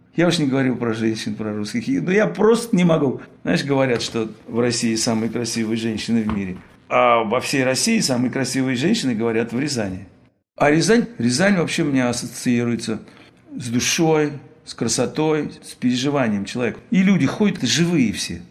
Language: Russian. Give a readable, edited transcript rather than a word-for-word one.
Я уж не говорю про женщин, про русских. Но я просто не могу. Знаешь, говорят, что в России самые красивые женщины в мире. А во всей России самые красивые женщины говорят в Рязани. А Рязань вообще у меня ассоциируется с душой, с красотой, с переживанием человека. И люди ходят живые все.